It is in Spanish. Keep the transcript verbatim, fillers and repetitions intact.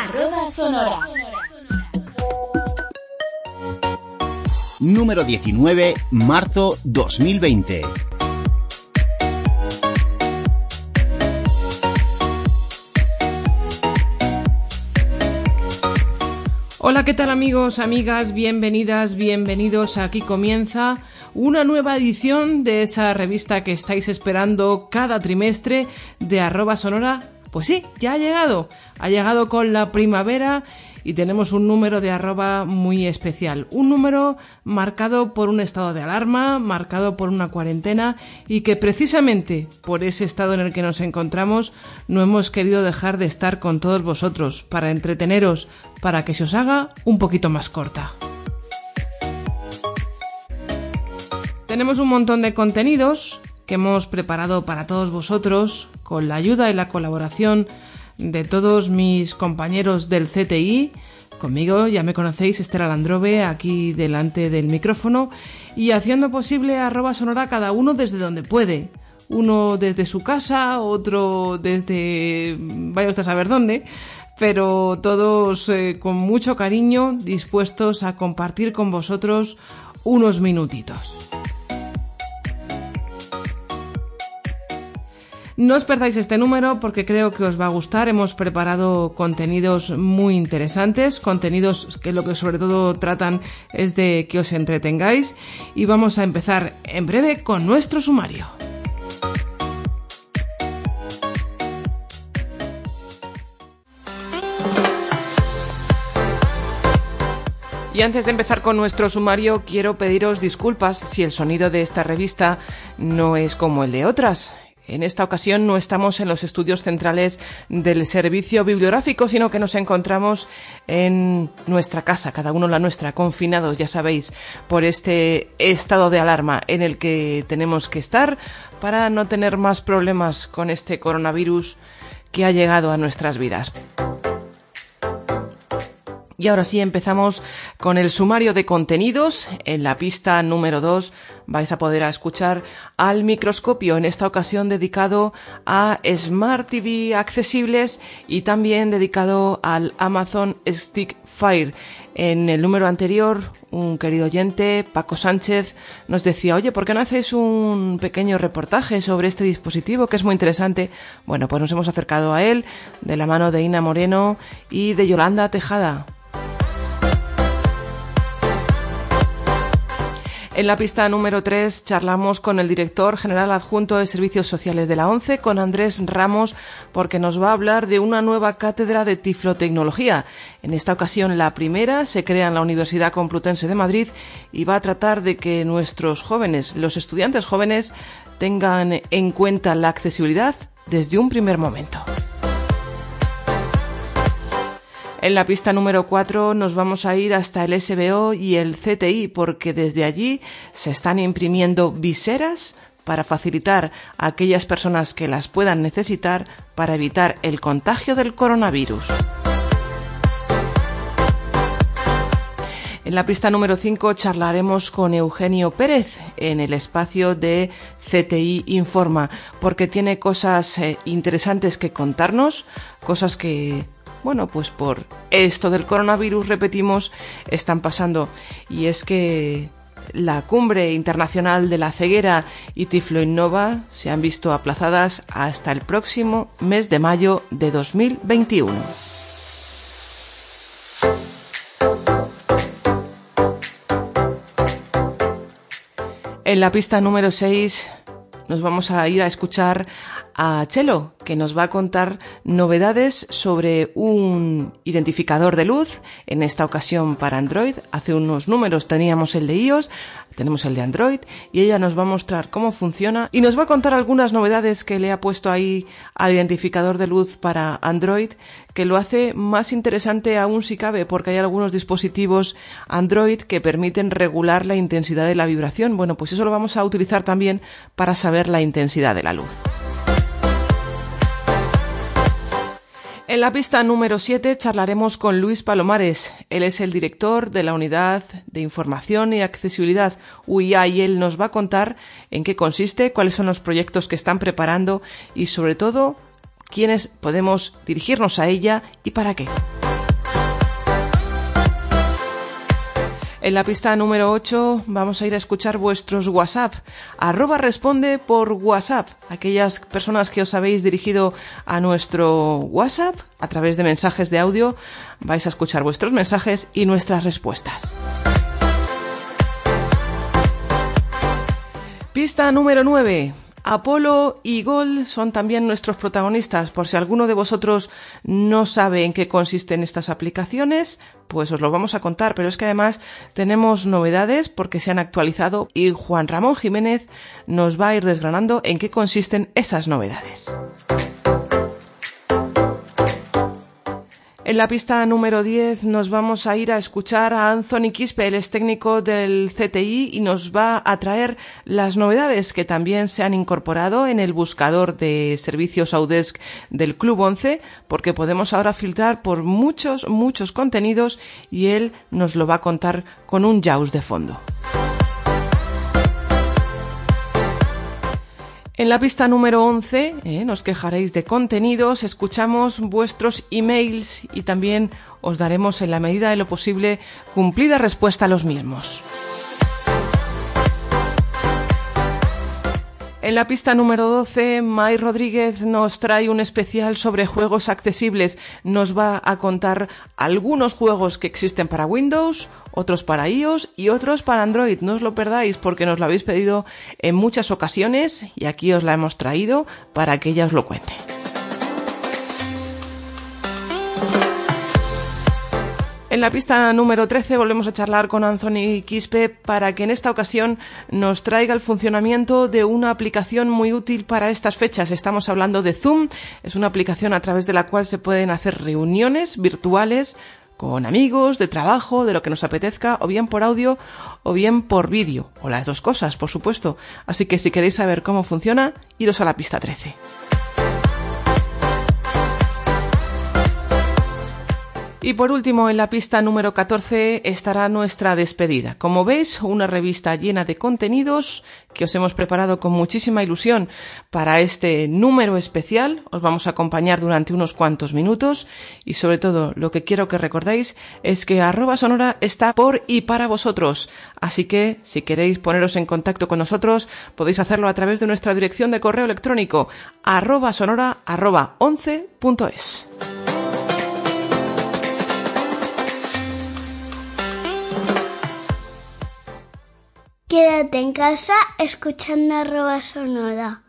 Arroba Sonora. Número diecinueve, marzo dos mil veinte. Hola, ¿qué tal amigos, amigas? Bienvenidas, bienvenidos. Aquí comienza una nueva edición de esa revista que estáis esperando cada trimestre de Arroba Sonora. Pues sí, ya ha llegado. Ha llegado con la primavera y tenemos un número de arroba muy especial. Un número marcado por un estado de alarma, marcado por una cuarentena y que precisamente por ese estado en el que nos encontramos no hemos querido dejar de estar con todos vosotros para entreteneros, para que se os haga un poquito más corta. Tenemos un montón de contenidos que hemos preparado para todos vosotros con la ayuda y la colaboración de todos mis compañeros del C T I. Conmigo, ya me conocéis, Esther Alandrove, aquí delante del micrófono y haciendo posible Arroba Sonora cada uno desde donde puede. Uno desde su casa, otro desde vaya usted a saber dónde, pero todos eh, con mucho cariño, dispuestos a compartir con vosotros unos minutitos. No os perdáis este número porque creo que os va a gustar. Hemos preparado contenidos muy interesantes, contenidos que lo que sobre todo tratan es de que os entretengáis y vamos a empezar en breve con nuestro sumario. Y antes de empezar con nuestro sumario, quiero pediros disculpas si el sonido de esta revista no es como el de otras. En esta ocasión no estamos en los estudios centrales del servicio bibliográfico, sino que nos encontramos en nuestra casa, cada uno la nuestra, confinados, ya sabéis, por este estado de alarma en el que tenemos que estar para no tener más problemas con este coronavirus que ha llegado a nuestras vidas. Y ahora sí, empezamos con el sumario de contenidos. En la pista número dos vais a poder escuchar Al Microscopio, en esta ocasión dedicado a Smart T V accesibles y también dedicado al Amazon Stick Fire. En el número anterior, un querido oyente, Paco Sánchez, nos decía, oye, ¿por qué no hacéis un pequeño reportaje sobre este dispositivo que es muy interesante? Bueno, pues nos hemos acercado a él de la mano de Ina Moreno y de Yolanda Tejada. En la pista número tres charlamos con el director general adjunto de Servicios Sociales de la ONCE, con Andrés Ramos, porque nos va a hablar de una nueva cátedra de tiflotecnología. En esta ocasión la primera se crea en la Universidad Complutense de Madrid y va a tratar de que nuestros jóvenes, los estudiantes jóvenes, tengan en cuenta la accesibilidad desde un primer momento. En la pista número cuatro nos vamos a ir hasta el S B O y el C T I porque desde allí se están imprimiendo viseras para facilitar a aquellas personas que las puedan necesitar para evitar el contagio del coronavirus. En la pista número cinco charlaremos con Eugenio Pérez en el espacio de C T I Informa porque tiene cosas eh, interesantes que contarnos, cosas que... Bueno, pues por esto del coronavirus, repetimos, están pasando. Y es que la Cumbre Internacional de la Ceguera y Tiflo Innova se han visto aplazadas hasta el próximo mes de mayo de dos mil veintiuno. En la pista número seis nos vamos a ir a escuchar a Chelo, que nos va a contar novedades sobre un identificador de luz, en esta ocasión para Android. Hace unos números teníamos el de iOS, tenemos el de Android, y ella nos va a mostrar cómo funciona y nos va a contar algunas novedades que le ha puesto ahí al identificador de luz para Android, que lo hace más interesante aún si cabe, porque hay algunos dispositivos Android que permiten regular la intensidad de la vibración. Bueno, pues eso lo vamos a utilizar también para saber la intensidad de la luz. En la pista número siete charlaremos con Luis Palomares. Él es el director de la Unidad de Información y Accesibilidad U I A y él nos va a contar en qué consiste, cuáles son los proyectos que están preparando y sobre todo quiénes podemos dirigirnos a ella y para qué. En la pista número ocho vamos a ir a escuchar vuestros WhatsApp. Arroba responde por WhatsApp. Aquellas personas que os habéis dirigido a nuestro WhatsApp a través de mensajes de audio, vais a escuchar vuestros mensajes y nuestras respuestas. Pista número nueve. Apolo y Gol son también nuestros protagonistas. Por si alguno de vosotros no sabe en qué consisten estas aplicaciones, pues os lo vamos a contar, pero es que además tenemos novedades porque se han actualizado y Juan Ramón Jiménez nos va a ir desgranando en qué consisten esas novedades. En la pista número diez nos vamos a ir a escuchar a Anthony Quispe, él es técnico del C T I y nos va a traer las novedades que también se han incorporado en el buscador de servicios Audesk del Club once, porque podemos ahora filtrar por muchos, muchos contenidos y él nos lo va a contar con un JAWS de fondo. En la pista número once, eh, nos quejaréis de contenidos, escuchamos vuestros emails y también os daremos en la medida de lo posible cumplida respuesta a los mismos. En la pista número doce, May Rodríguez nos trae un especial sobre juegos accesibles. Nos va a contar algunos juegos que existen para Windows, otros para iOS y otros para Android. No os lo perdáis porque nos lo habéis pedido en muchas ocasiones y aquí os la hemos traído para que ella os lo cuente. En la pista número trece volvemos a charlar con Anthony Quispe para que en esta ocasión nos traiga el funcionamiento de una aplicación muy útil para estas fechas. Estamos hablando de Zoom, es una aplicación a través de la cual se pueden hacer reuniones virtuales con amigos, de trabajo, de lo que nos apetezca, o bien por audio o bien por vídeo, o las dos cosas, por supuesto. Así que si queréis saber cómo funciona, iros a la pista trece. Y por último, en la pista número catorce estará nuestra despedida. Como veis, una revista llena de contenidos que os hemos preparado con muchísima ilusión para este número especial. Os vamos a acompañar durante unos cuantos minutos y sobre todo lo que quiero que recordéis es que arroba sonora está por y para vosotros. Así que si queréis poneros en contacto con nosotros podéis hacerlo a través de nuestra dirección de correo electrónico arroba sonora arroba once punto es. Quédate en casa escuchando arroba sonora.